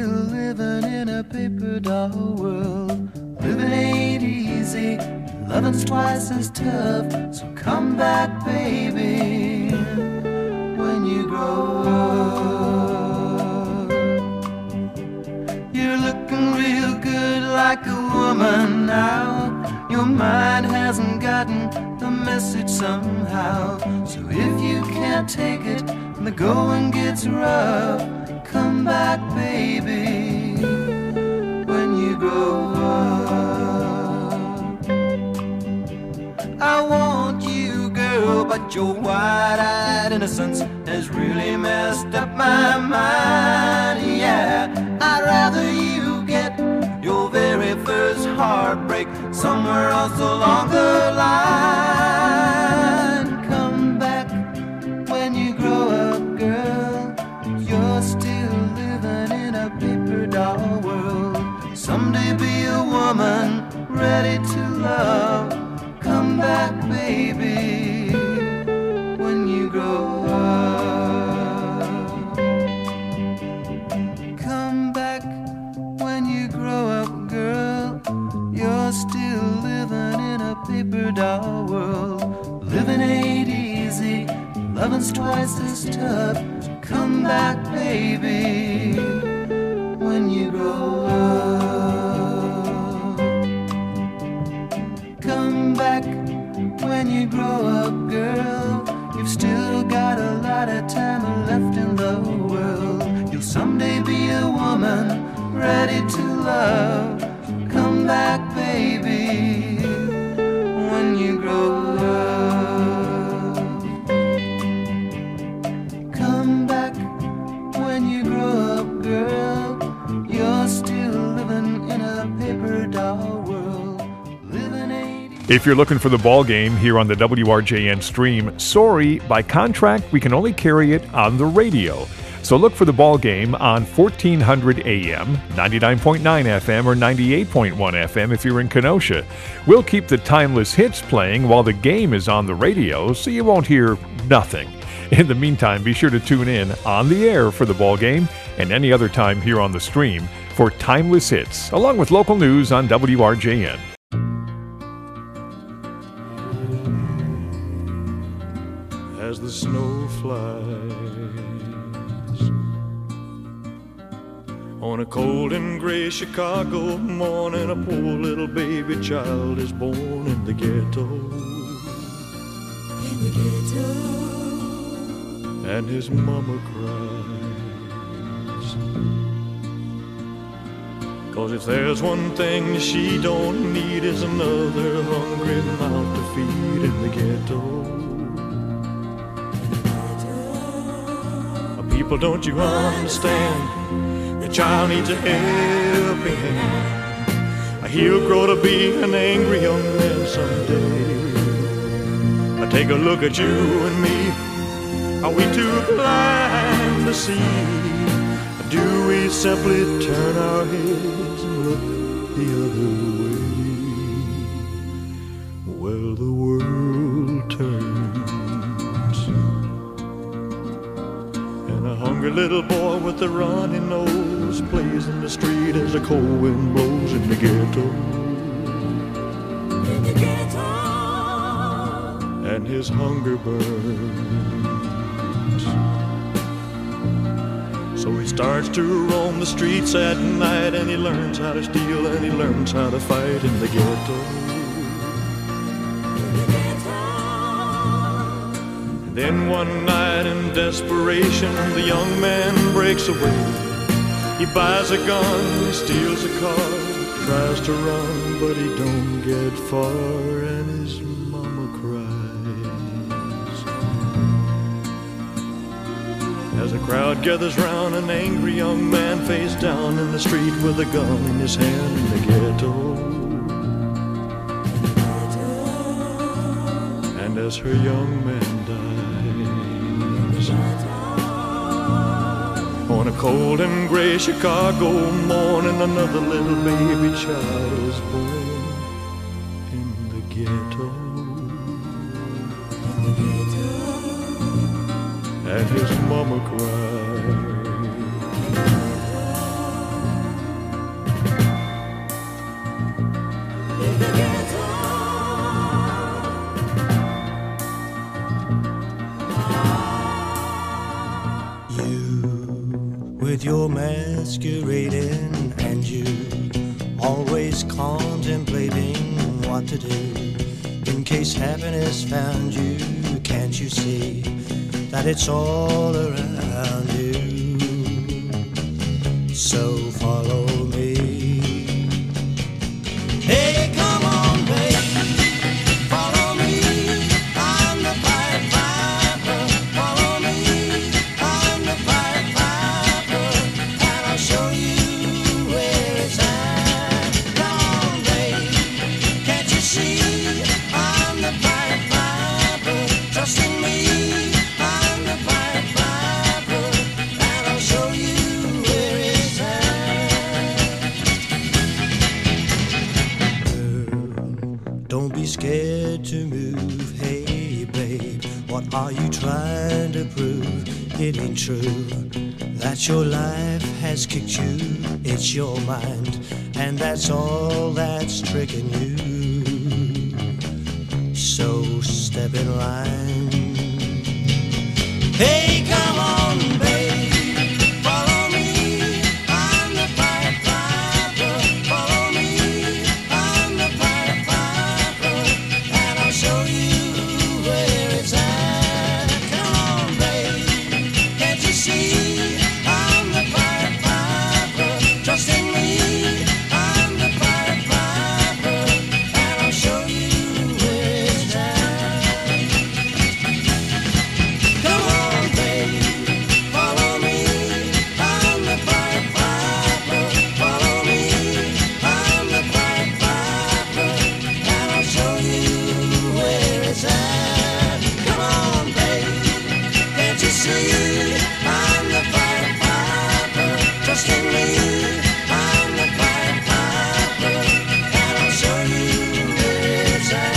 still living in a paper doll world. Living ain't easy, loving's twice as tough. So come back, baby, when you grow up. You're looking real good like a woman now. Your mind hasn't gotten the message somehow. So if you can't take it and the going gets rough, come back, baby, when you grow up. I want you, girl, but your wide-eyed innocence has really messed up my mind. Yeah, I'd rather you get your very first heartbreak somewhere else along the line. Come back when you grow up, girl. You're still living in a paper doll world. Someday be a woman ready to love. Come back, baby, when you grow up. Come back when you grow up, girl. You're still living in a paper doll world. Living ain't easy, loving's twice as tough. Come back, baby, when you grow up. Come back when you grow up, girl. You've still got a lot of time left in the world. You'll someday be a woman ready to love. Come back, baby, when you grow up. Come back when you grow up, girl. You're still living in a paper doll world. Living ain't easy. If you're looking for the ball game here on the WRJN stream, sorry, by contract we can only carry it on the radio. So look for the ball game on 1400 AM, 99.9 FM, or 98.1 FM if you're in Kenosha. We'll keep the timeless hits playing while the game is on the radio, so you won't hear nothing. In the meantime, be sure to tune in on the air for the ball game and any other time here on the stream for timeless hits, along with local news on WRJN. As the snow flies on a cold and gray Chicago morning, a poor little baby child is born in the ghetto. In the ghetto. And his mama cries, 'cause if there's one thing she don't need is another hungry mouth to feed in the ghetto. People, don't you understand? The child needs a helping hand. He'll grow to be an angry young man someday. Take a look at you and me. Are we too blind to see? Do we simply turn our heads and look the other way? Well, the world turns, and a hungry little boy with a runny nose plays in the street as the cold wind blows in the ghetto. In the ghetto. And his hunger burns. So he starts to roam the streets at night, and he learns how to steal, and he learns how to fight in the ghetto. In the ghetto. And then one night in desperation, the young man breaks away. He buys a gun, he steals a car, tries to run, but he don't get far, and his mama cries. As a crowd gathers round, an angry young man face down in the street with a gun in his hand in the ghetto. And as her young man dies, on a cold and gray Chicago morning, another little baby child is born in the ghetto. And his mama cried. with your masquerading and you always contemplating what to do in case happiness found you. Can't you see that it's all around you? So follow me. Hey, come on, baby, follow me. I'm the Pied Piper. Follow me. I'm the Pied Piper, and I'll show you where it's at. Come on, baby, can't you see? I'm the Pied Piper. Trust in me. I'm the Pied Piper, and I'll show you where it's at. Don't be scared to move. Hey, babe, what are you trying to prove? It ain't true that your life has kicked you. It's your mind, and that's all that's tricking you. So step in line. Hey, come on, babe, follow me. I'm the Pied Piper. Follow me. I'm the Pied Piper, and I'll show you where it's at. Come on, babe, can't you see? I'm the Pied Piper. Trust in me. I'm the Pied Piper, and I'll show you where it's at. Come on, babe, follow me. I'm the Pied Piper. Follow me. I'm the Pied Piper, and I'll show you where it's at. Come on, babe, can't you see? I'm the Pied Piper. Trust in me. I'm the Pied Piper, and I'll show you where it's at.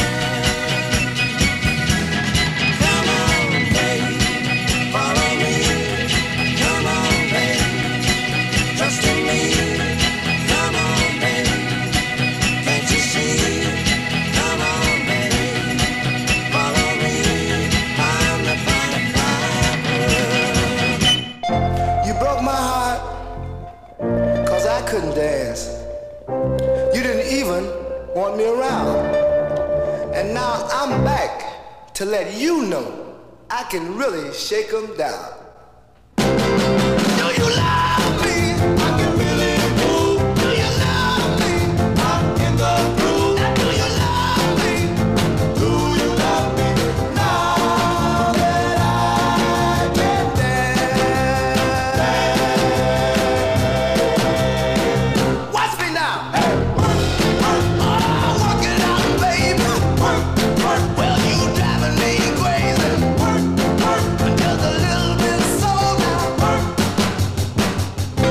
Come on, babe, follow me. Come on, babe, trust in me. Come on, babe, can't you see? Come on, babe, follow me. I'm the Pied Piper. You broke my heart, 'cause I couldn't dance. You didn't even want me around. And now I'm back to let you know I can really shake 'em down. Do you love me? I can really move. Do you love me? I'm in the groove. Do you love me? Do you love me? Now that I can dance. Watch me now. Hey, work, work, work it out, baby. Work, work. Well, you driving me crazy. Work, work, just a little bit slow now. Work,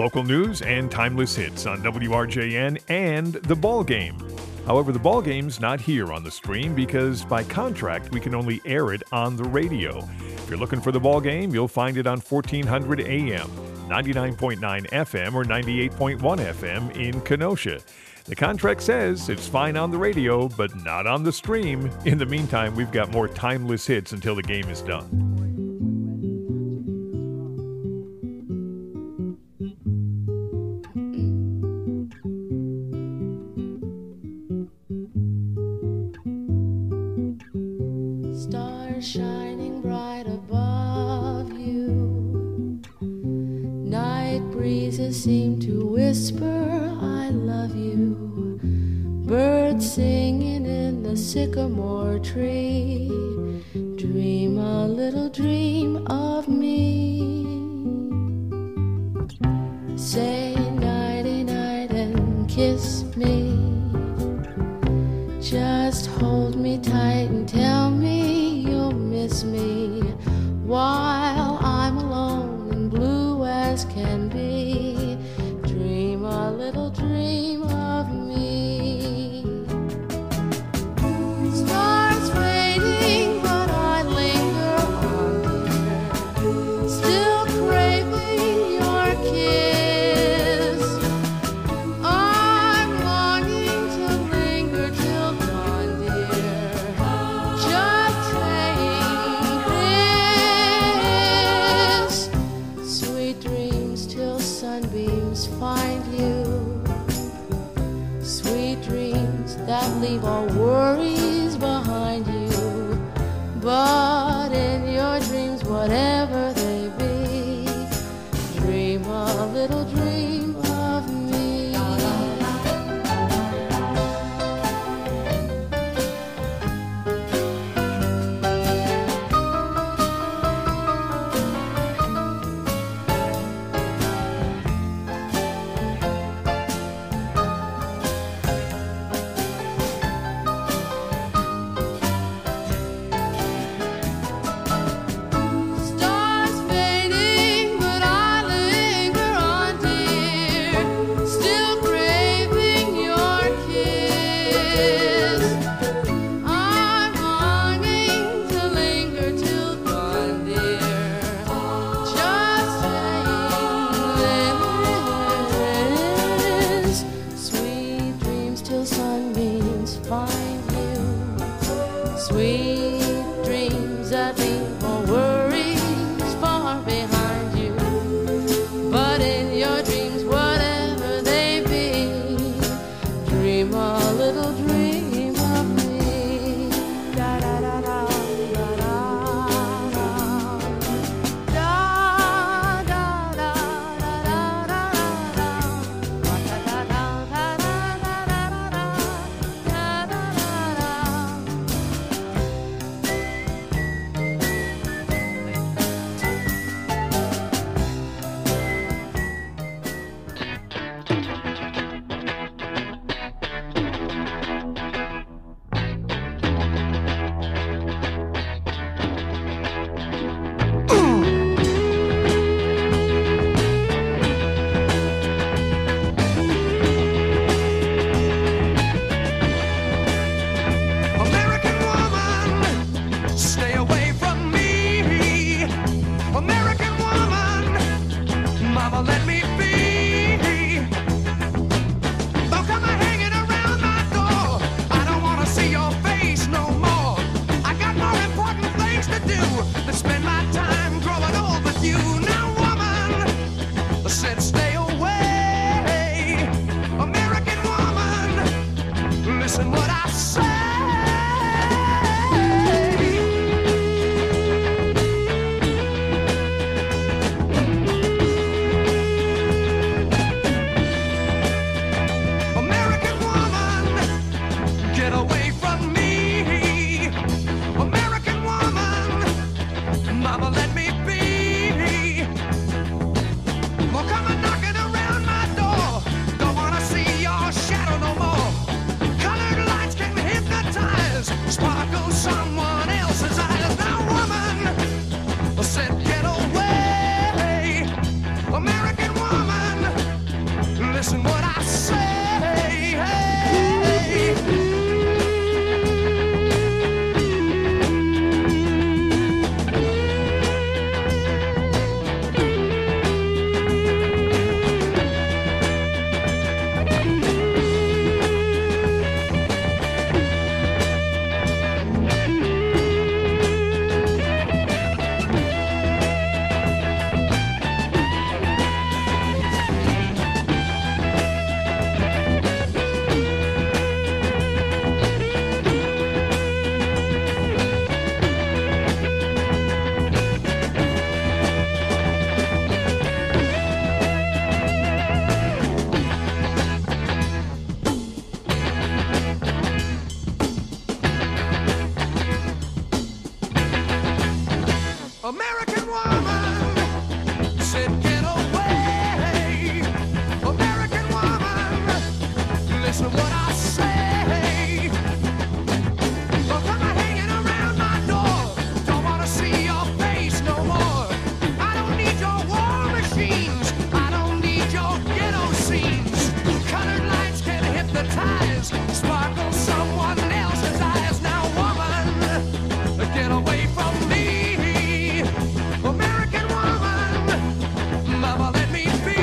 Local news and timeless hits on WRJN and The Ball Game. However, The Ball Game's not here on the stream because by contract we can only air it on the radio. If you're looking for The Ball Game, you'll find it on 1400 AM, 99.9 FM, or 98.1 FM in Kenosha. The contract says it's fine on the radio, but not on the stream. In the meantime, we've got more timeless hits until the game is done. Stars shining bright above you. Night breezes seem to whisper, I love you. Birds singing in the sycamore tree. Dream a little dream of me. Say nighty night and kiss me. Just hold me tight and tell me you'll miss me while I'm alone and blue as can be. Dream a little dream of me. Stars fading, but I linger on, dear, still craving your kiss. I'm longing to linger till dawn, dear, just saying this. Sweet dreams till sunbeams find you. Sweet dreams that leave all worries behind you. But in your dreams, whatever they be, dream a little dream of me. machines. I don't need your ghetto scenes. Colored lights can hypnotize, sparkle someone else's eyes. Now, woman, get away from me. American woman, mama, let me be.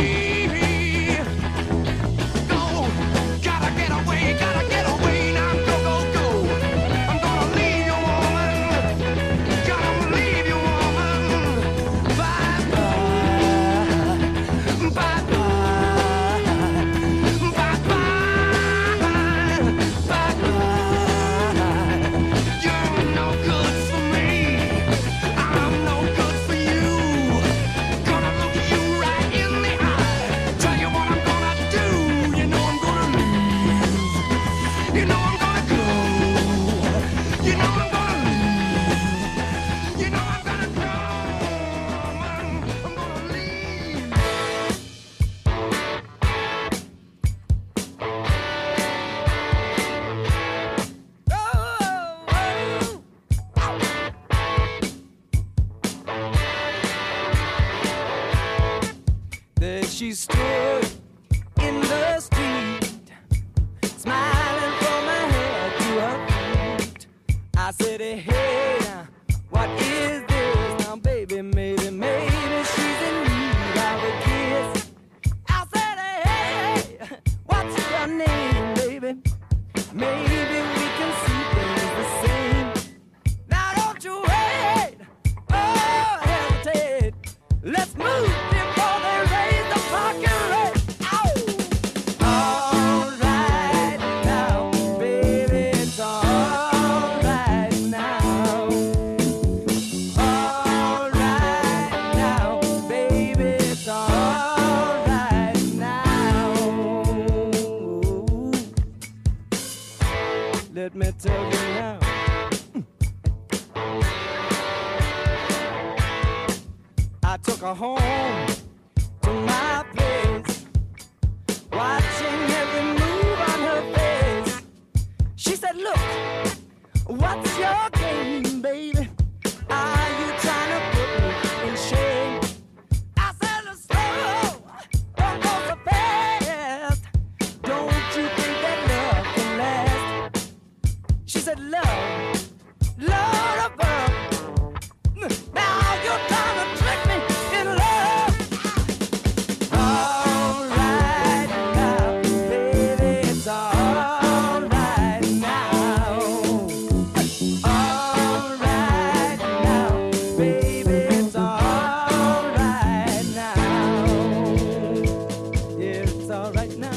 Go, gotta get away, now go, go, go. I'm gonna leave you, woman. Gotta leave you, woman. Bye bye, bye bye, bye bye, bye bye. You're no good for me. I'm no good for you. Gonna look you right in the eye. Tell you what I'm gonna do. You know I'm gonna leave. You know I'm gonna go. You know I'm gonna leave. You know I'm gonna go. I'm gonna leave. There she stood in the street, smiling from her head to her feet. I said, hey, now, what is this? Now, baby, maybe she's in need of a kiss. I said, hey, what's your name, baby? Maybe we can see things the same. Now, don't you wait, oh, hesitate. Let's move before they raise the fucking rate. Ow! All right now, baby, it's all right now. All right now, baby, it's all right now. Let me tell you now. I took her home to my place, watching every move on her face. She said, look, what's your game, baby? Are you trying to put me in shame? I said, slow, don't go so fast. Don't you think that love can last? She said, love, love above. Now you're trying to trick me in love. All right now, baby, it's all right now. All right now, baby, it's all right now. Yeah, it's all right now.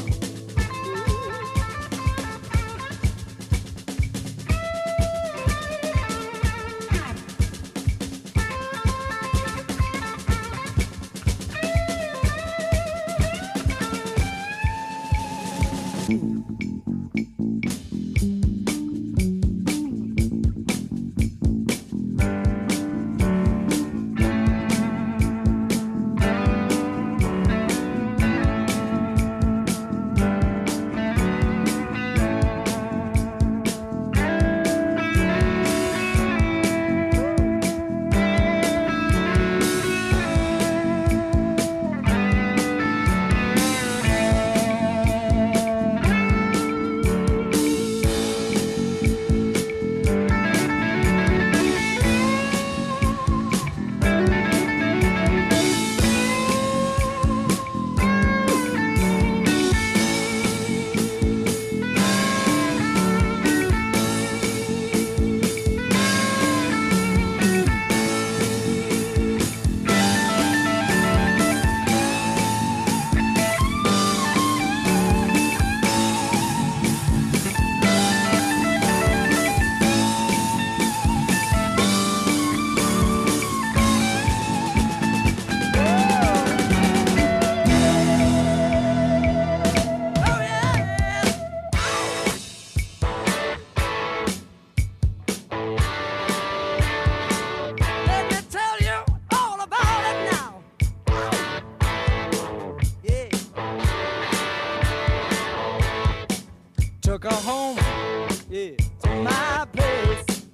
took her home, yeah, to my place,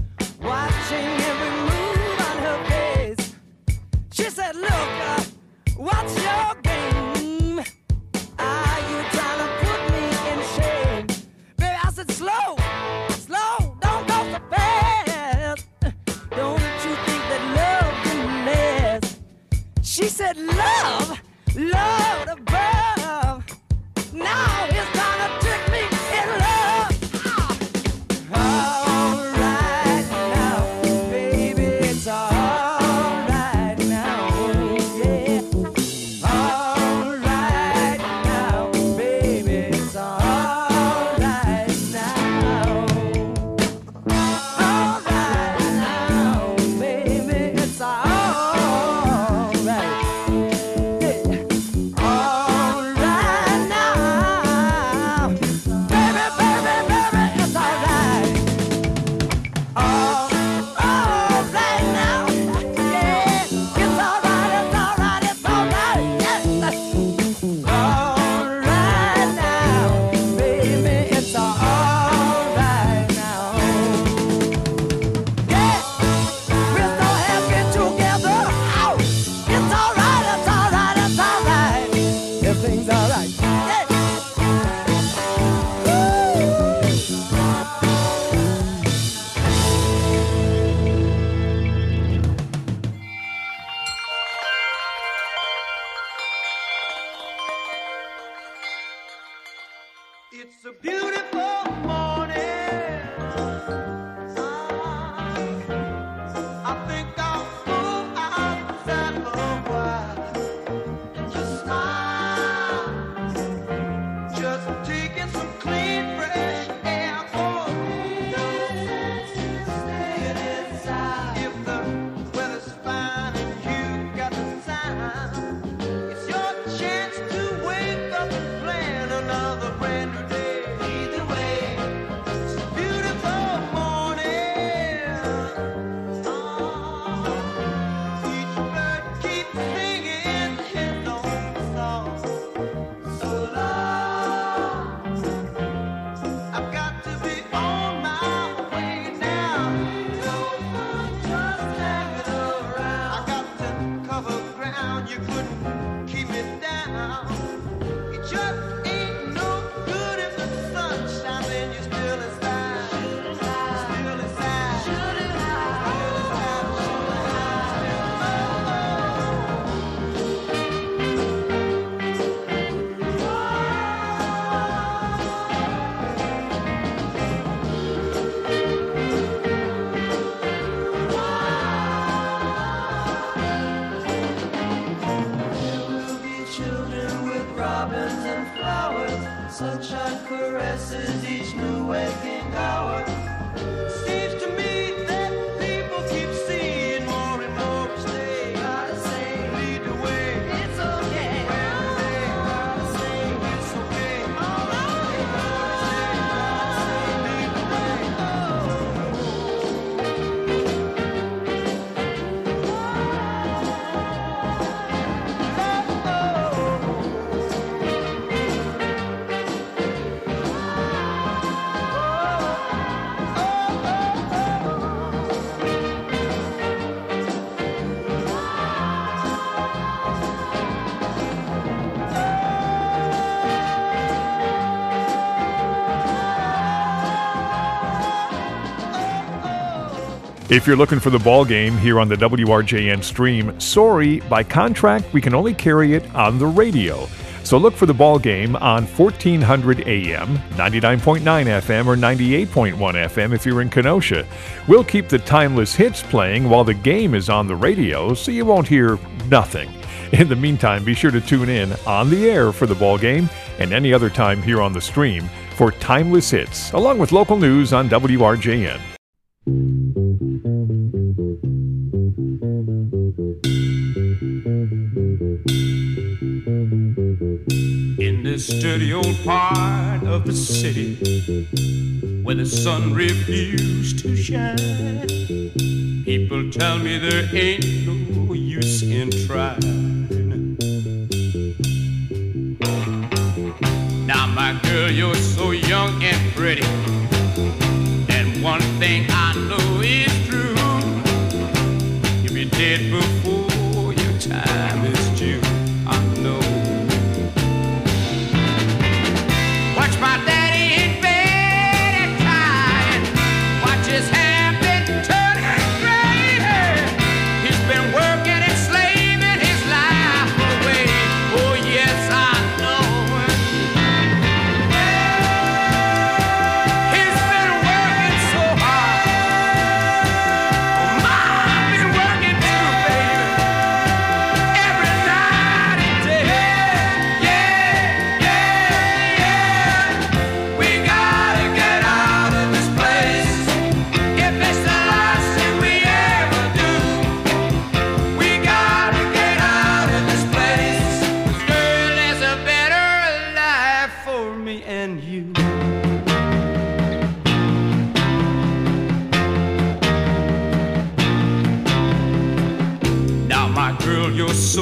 watching every move on her face. She said, look, What's your game? Are you trying to put me in shame? Baby, I said slow, slow, don't go so fast. Don't you think that love can last? She said love, love above. Now it's gonna trick me in love. All right now, baby, it's all right now, yeah. All right now, baby, it's all right now. All right now, baby, it's all right. Yeah. All right now, baby, baby, baby, it's all right. All right now, yeah, it's all right, it's all right, yeah. All right now, baby, it's all right now. Yeah, we're so happy together. Ow, it's all right, it's all right, it's all right. Everything's all right. Yeah. It's a beautiful morning. I think I'll go outside for a while and just smile. Just taking some clean, fresh air for me. Staying inside. If the weather's fine and you got the time, it's your chance to wake up and plan another brand new day. Either way, it's a beautiful morning. Each bird keeps singing his own song. So long, I've got to be on my way now. No fun just hanging around. I got to cover ground. You couldn't keep me down. It just ain't no good if the sun shines and you're still inside. Still inside. Still We'll be children with robins and flowers. Sunshine caresses each new waking hour. Seems to me that people keep seeing more and more each day. Gotta say, lead the way. It's okay. Gotta say, it's okay. All right. Lead the way. If you're looking for the ball game here on the WRJN stream, sorry, by contract, we can only carry it on the radio. So look for the ball game on 1400 AM, 99.9 FM, or 98.1 FM if you're in Kenosha. We'll keep the timeless hits playing while the game is on the radio, so you won't hear nothing. In the meantime, be sure to tune in on the air for the ball game and any other time here on the stream for timeless hits, along with local news on WRJN. In this dirty old part of the city where the sun refused to shine, people tell me there ain't no use in trying. Now my girl, you're so young and pretty, and one thing I know is true, you'll be dead before your time is due.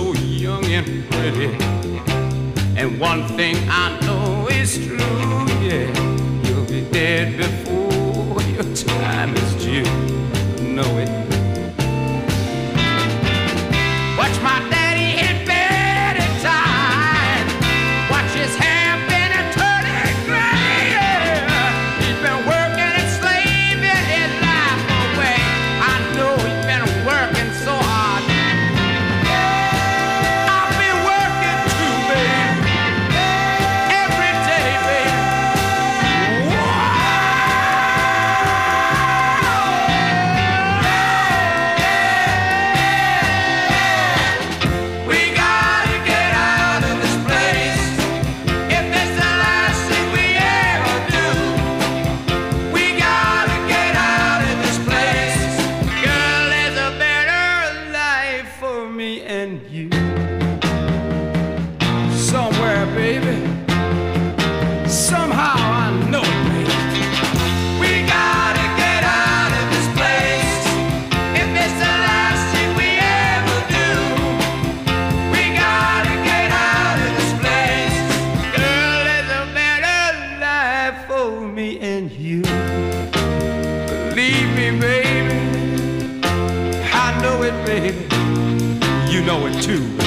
so young and pretty. And one thing I know is true, yeah, you'll be dead before your time is due. Know it. Watch my daddy in bed at time. Watch his hair been a turning gray. He's been working and slaving his life away. I know he's been working so hard. I've been working too, baby. Every day, baby. We gotta get out of this place. If it's the last thing we ever do, we gotta get out of this place. Girl, there's a better life for me and you. Somewhere, baby. Somehow I know it, baby. We gotta get out of this place. If it's the last thing we ever do, we gotta get out of this place. Girl, there's a better life for me and you. Believe me, baby. I know it, baby. You know it too, baby.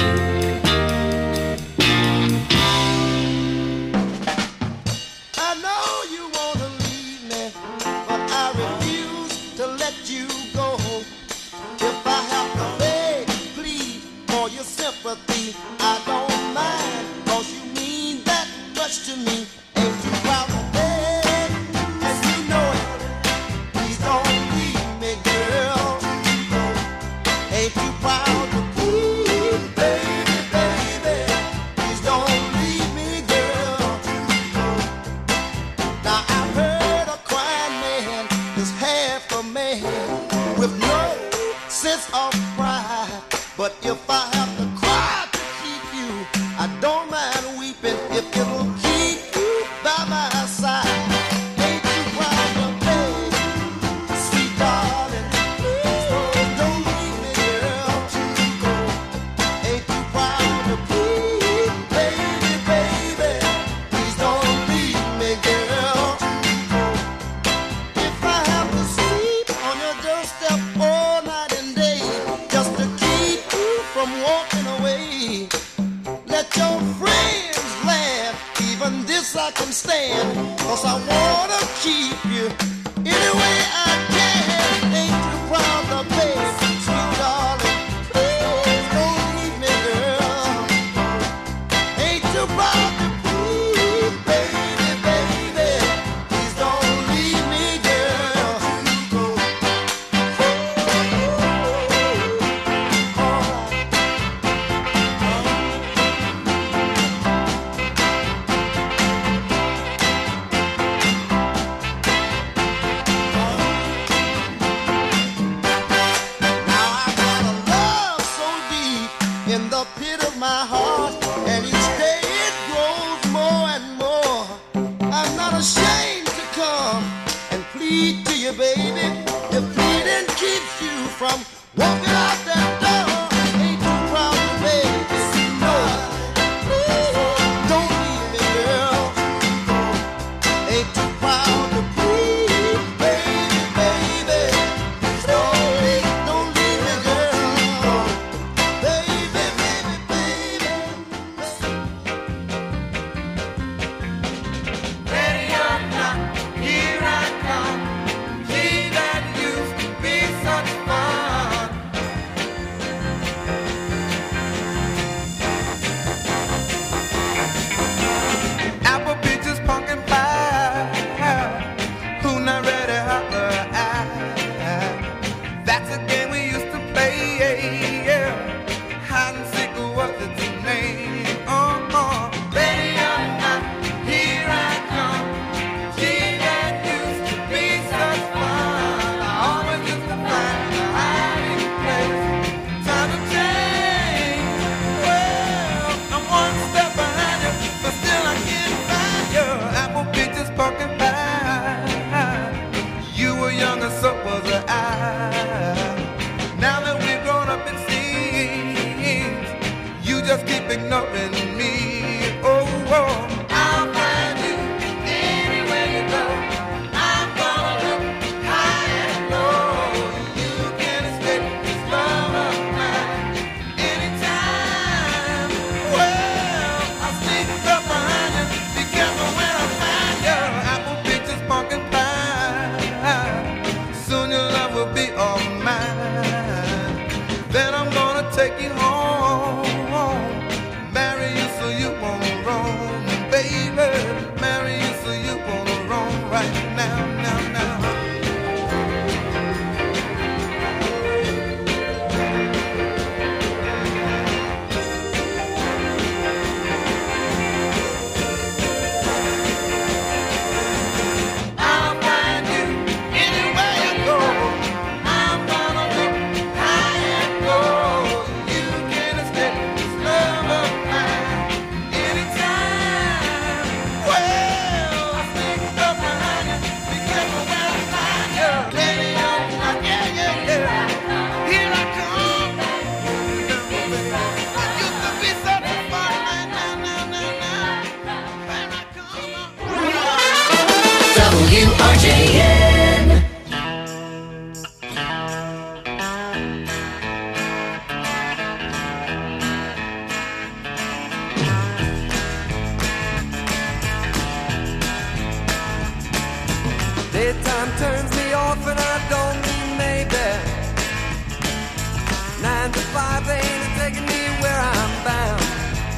I know you wanna leave me, but I refuse to let you go. If I have to beg, plead for your sympathy, I don't mind, 'cause you mean that much to me. Ain't you proud to beg, and you know it. Please don't leave me, girl. Ain't you proud to plead, baby, baby? Please don't leave me, girl. Now I've heard a crying man is half a man with no sense of pride. But if I have to cry to keep you, I don't mind weeping if it'll keep you by my side. Ain't you proud to beg, sweet darling? Please don't leave me, girl. Ain't you proud to plead, baby, baby? Please don't leave me, girl. If I have to sleep on your doorstep all night and day, just to keep you from walking away, let your friends laugh, even this I can stand, 'cause I wanna keep you any way I can. Ain't you proud to beg, sweet darling? Please don't leave me, girl. Ain't you proud to plead, baby, baby? Please don't leave me, girl. Now I got a love so deep in the pit of my heart, and each day it grows more and more. I'm not ashamed to come and plead to you, baby. If pleading keeps you from walking out that door, ain't you proud to beg? No, don't leave me, girl. Ain't you proud to plead, baby, baby? Don't leave me, girl. Baby, baby, baby. Ready or not, here I come. See that youth could be such fun. just keep ignoring me. Oh, oh. I'll find you anywhere you go. I'm gonna look high and low. You can escape this love of mine anytime. Well, I'll sneak up behind you. Be careful when I find you. Apple pictures, pumpkin pie. Soon your love will be all mine. Then I'm gonna take you home. Marry you so you won't roam. Baby, marry you so you won't roam right now, now, now. I'll find you anywhere you go. I'm gonna look high and low. You can escape this love of mine anytime. Well, I sneak up behind you. Be careful when I find you. Lady on my yeah, yeah, yeah. Here I come. I used to be such a fun man. Now, when I come WRJN. Daytime turns me off and I don't mean maybe. 9 to 5 they ain't taking me where I'm bound.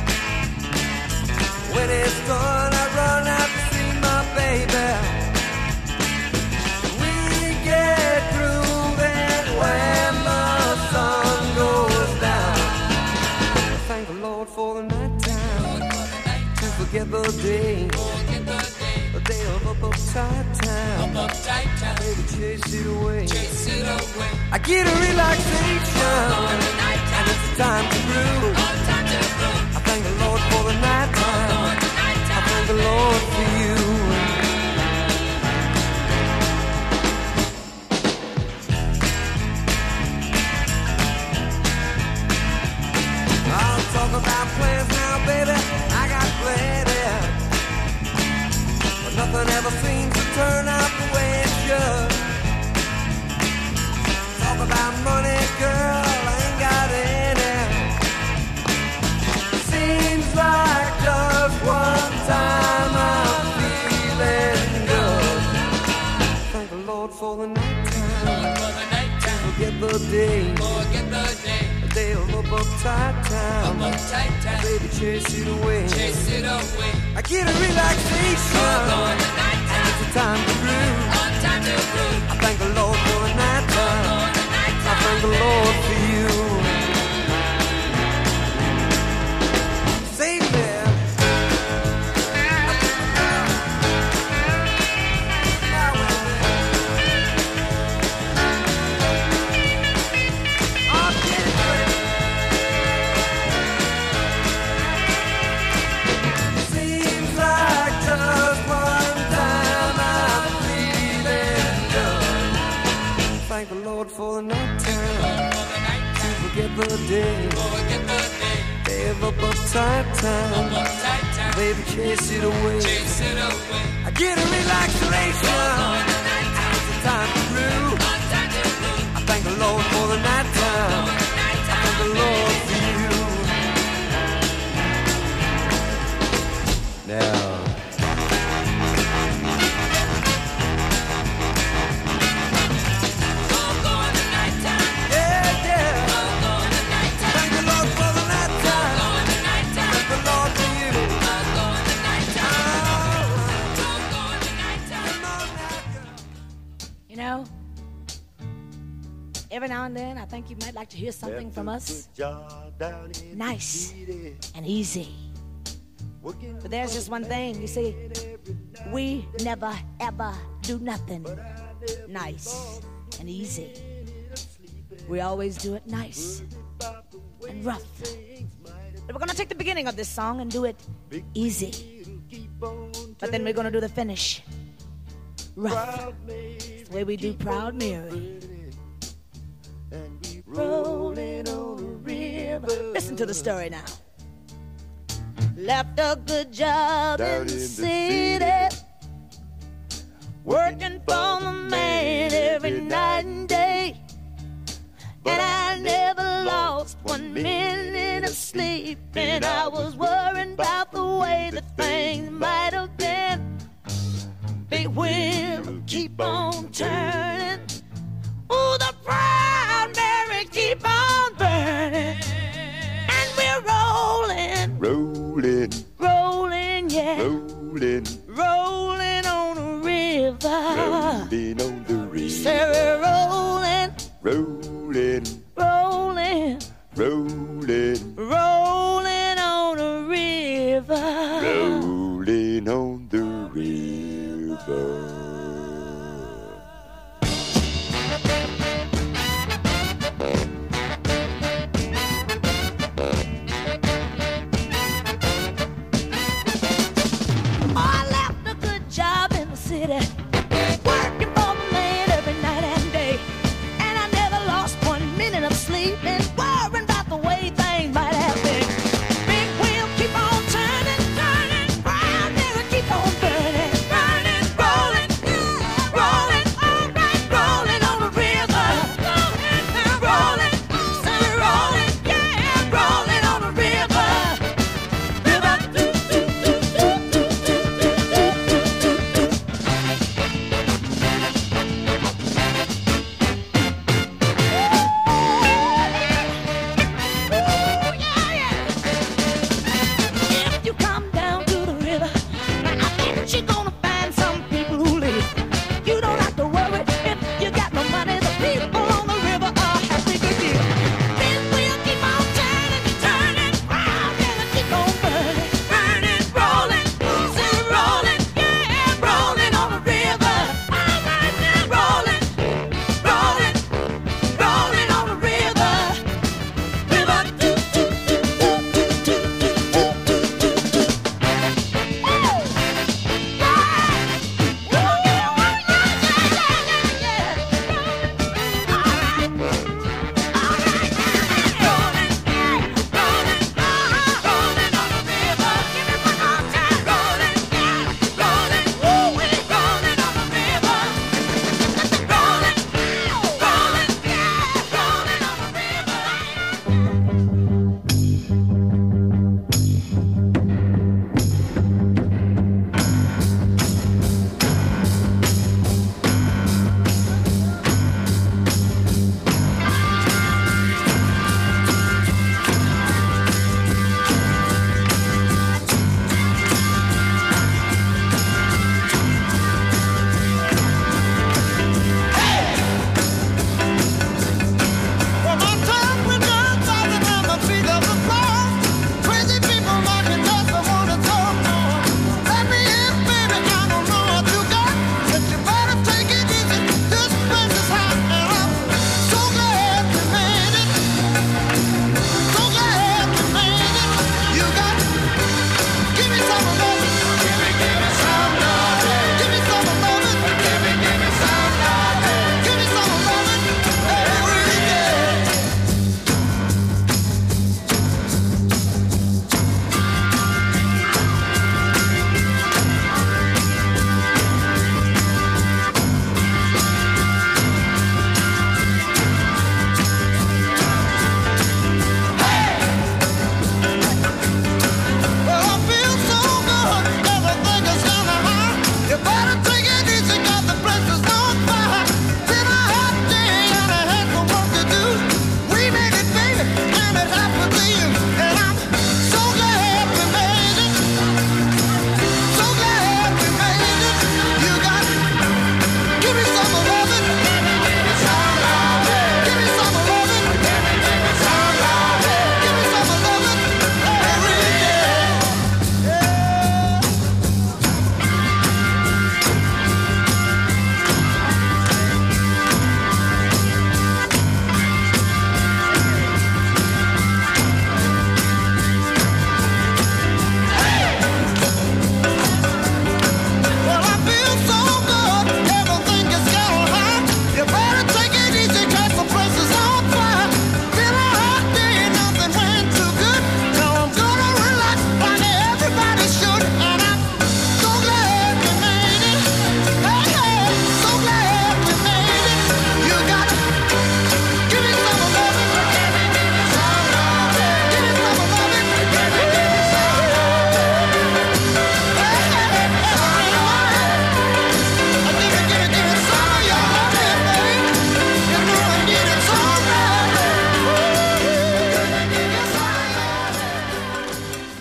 When it's done I run out to see my baby. We get grooving when the sun goes down. Thank the Lord for the night time to forget the day. A day of uptight time. Baby, chase it away. I get a relaxation. And it's time to groove. I thank the Lord for the night time. I thank the Lord for you. I'll talk about plans now, baby. I got plenty. But nothing ever seems to turn out the way it should. Talk about money, girl, I ain't got any. Seems like just one time I'm feeling good. Thank the Lord for the night time. Forget the day. A day of uptight time. Baby, chase it away. I get a relaxation. And it's a time to groove. I thank the Lord for the night time. I thank the Lord for you. Save me. Seems like just one time I'm feeling good. Thank the Lord for the night time to forget the day. Day of uptight time. Baby, chase it away. I get a relaxation. It's a time to groove. I thank the Lord for the night time. I thank the Lord for you. Now. Yeah, yeah. Thank the Lord for the night time. Thank the Lord for you. You know, every now and then I think you might like to hear something from us nice and easy. But there's just one thing, you see, we never ever do nothing nice and easy. We always do it nice and rough. But we're gonna take the beginning of this song and do it easy. But then we're gonna do the finish rough. It's the way we do Proud Mary. Rolling on a river. Listen to the story now. Left a good job Down in the city, working for the man every night and day. And I never lost 1 minute of sleep, and I was worrying about the way that things might have been. Big wheel keep on turning. Oh, the proud Mary keep on burning. And we're rolling, Rolling, rolling, yeah, rolling, rolling on the river. rolling on the river. Say we're rolling, Rolling, rolling, rolling, rolling on the river. rolling on the river.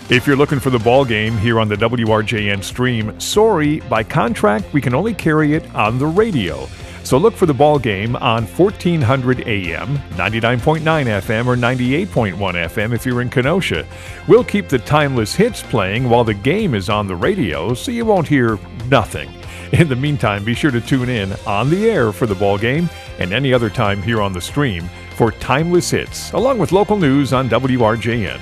If you're looking for the ball game here on the WRJN stream, sorry, by contract, we can only carry it on the radio. So look for the ball game on 1400 AM, 99.9 FM, or 98.1 FM if you're in Kenosha. We'll keep the timeless hits playing while the game is on the radio, so you won't hear nothing. In the meantime, be sure to tune in on the air for the ball game and any other time here on the stream for timeless hits, along with local news on WRJN.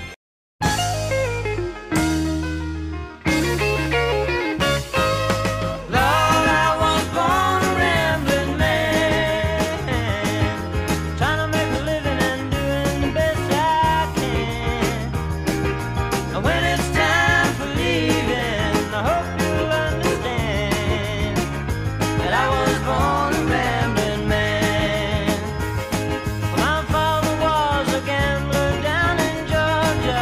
My father was a gambler down in Georgia.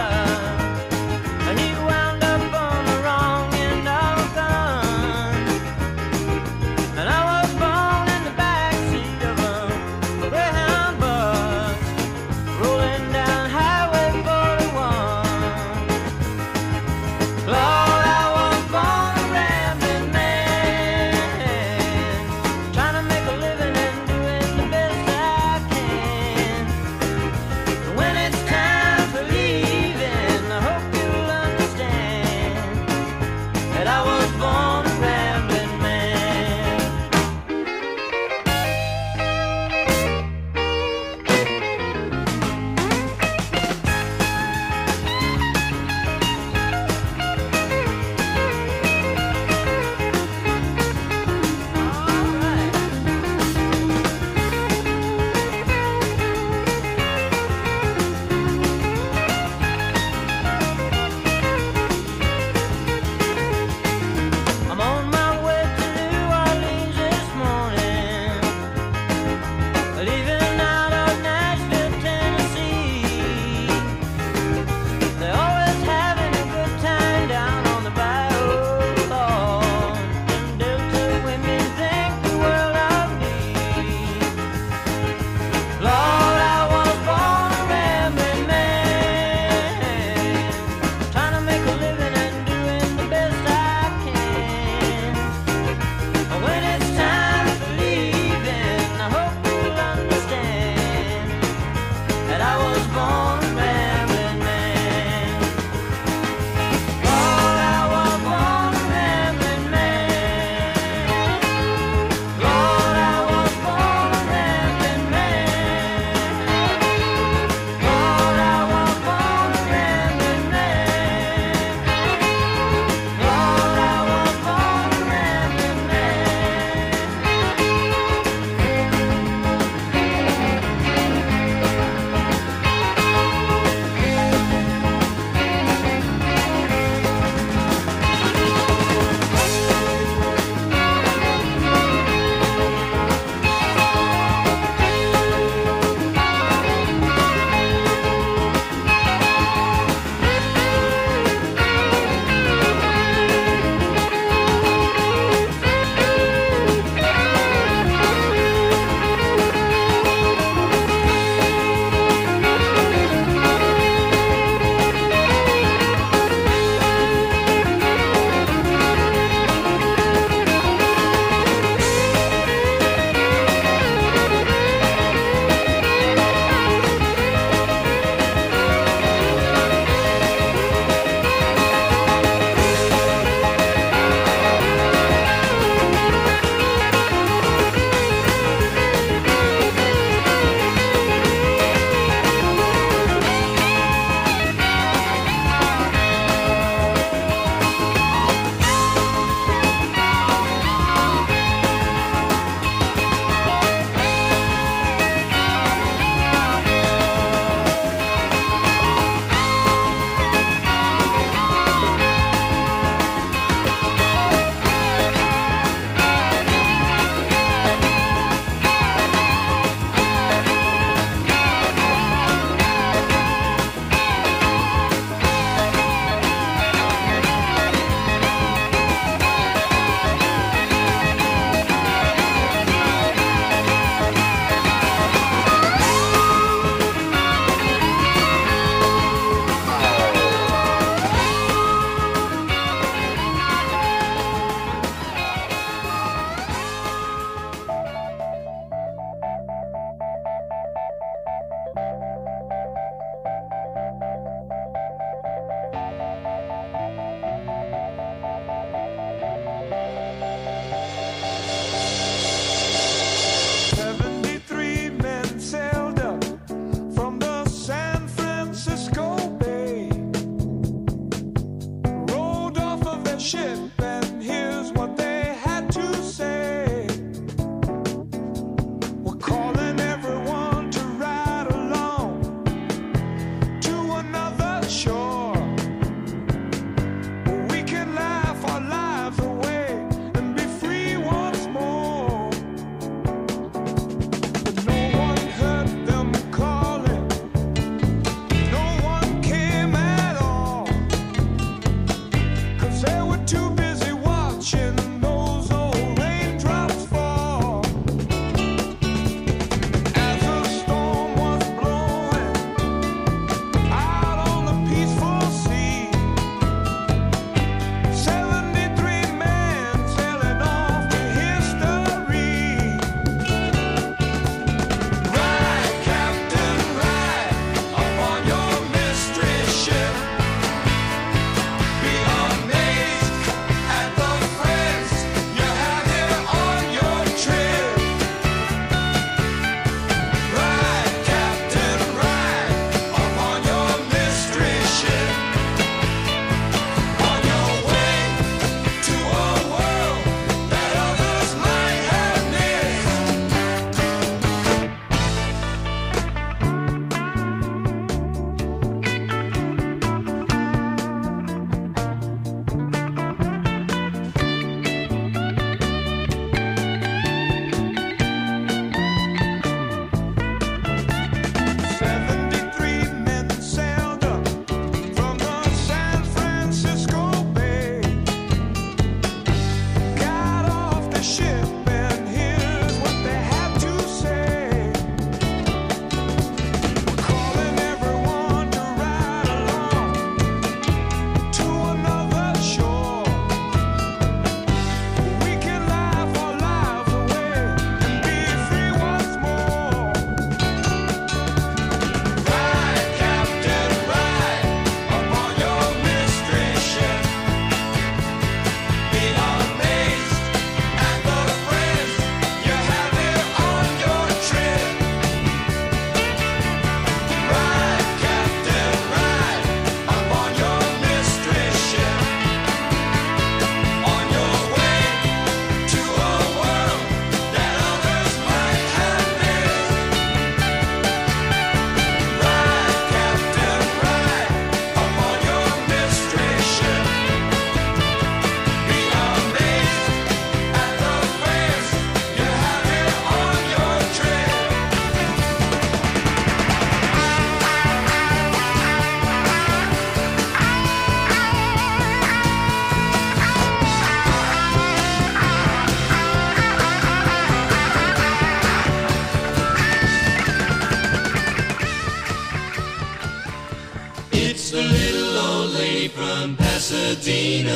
from Pasadena.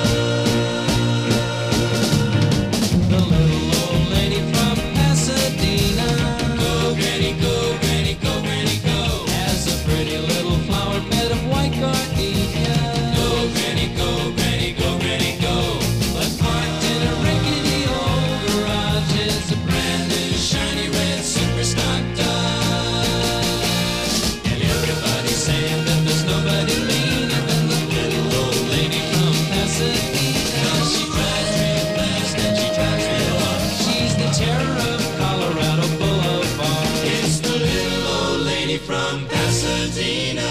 The little old lady from Pasadena. Go, Granny, go, Granny, go, Granny, go. Has a pretty little flower bed of white gardenia. Go, Granny, go, Granny, go, Granny, go. But parked in a rickety old garage is a brand new shiny red super stock Dodge. And everybody's saying that there's nobody meaner than the little old lady from Pasadena. She drives real fast and she drives real hard. She's the terror of Colorado Boulevard. It's the little old lady from Pasadena.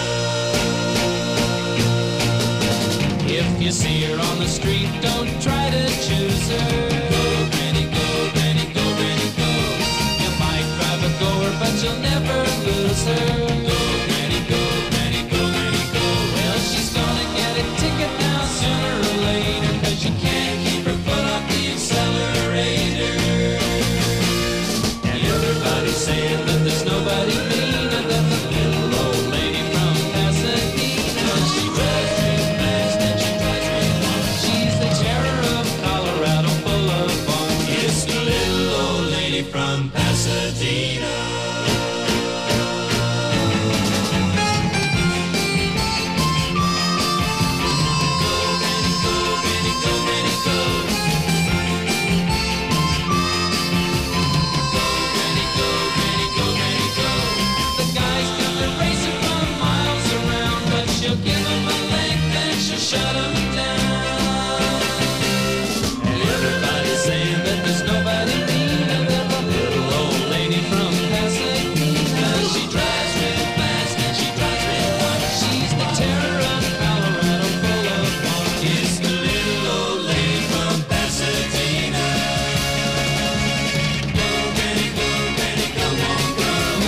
If you see her on the street, don't try to choose her. Go, Granny, go, Granny, go, Granny, go. You might drive a goer, but you'll never lose her. Go, Granny, go, Granny, go, Granny, go. Well, she's gonna get a ticket now sooner or later, 'cause you can't keep her foot off the accelerator. And everybody's saying that there's nobody meaner than the little old lady from Pasadena. She drives real fast and she drives real hard. She's the terror of Colorado Boulevard. It's the little old lady from Pasadena. The guys come to race her from miles around, but she'll give them a leg, then she'll shut them down. And everybody's saying that there's nobody meaner than the little old lady from Pasadena. She drives real fast and she drives real hard. She's the terror of Colorado Boulevard. It's the little old lady from Pasadena. Go, Granny, go, Granny, come on, go.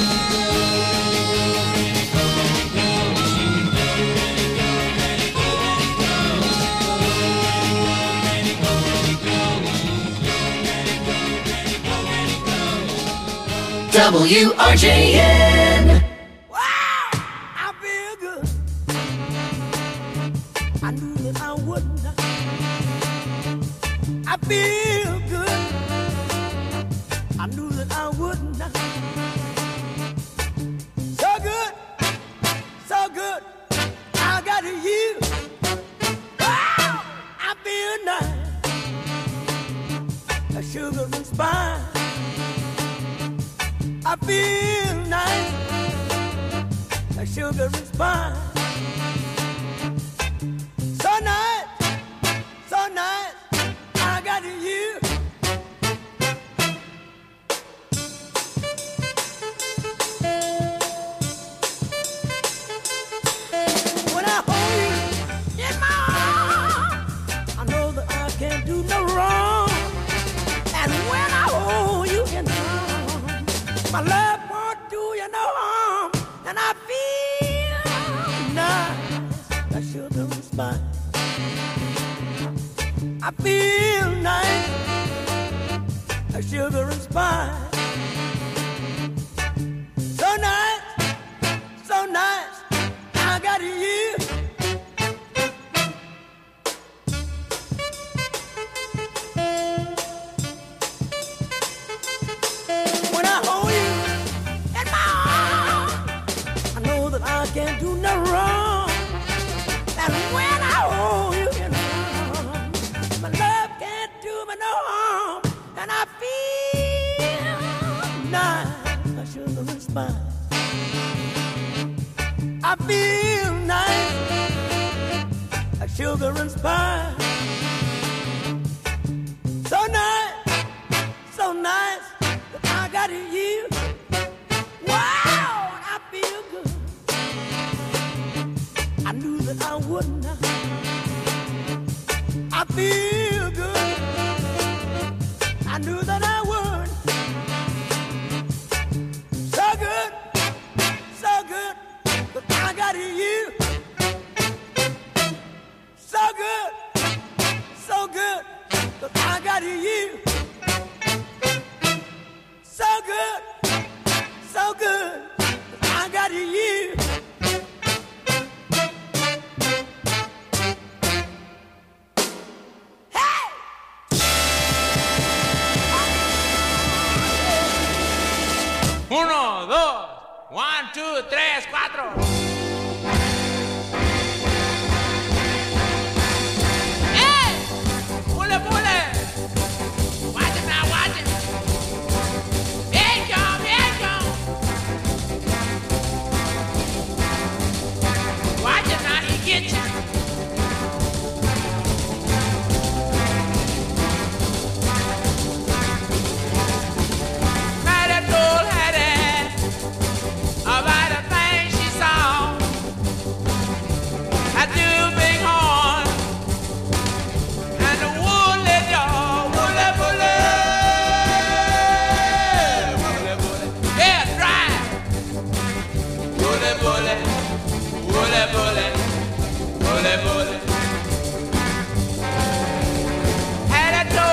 WRJN. I feel good. I knew that I wouldn't. I feel good. I knew that I wouldn't. So good, so good. I got you. Wow, I feel nice. A sugar and spice. I feel nice. A sugar and spice. So nice, so nice. I got you. When I hold you in my arms, I know that I can't do no wrong. And when I hold you in my arms, my love won't do you no harm. And I feel nice, a sugar and spice. I feel nice, a sugar and spice. So nice, so nice, I got you. When I hold you in my arms, I know that I can't do no wrong. And when I hold you in my arms, my love can't do me no harm. And I feel nice, a sugar and spice. I feel nice, a sugar and spice. So nice, so nice, that I got you. Wow, I feel good. I knew that I wouldn't. I feel good. I knew that I would. So good, but I got you. So good, but I got you. So good, but I got you. 1, 2, 1, 2, 3, 4.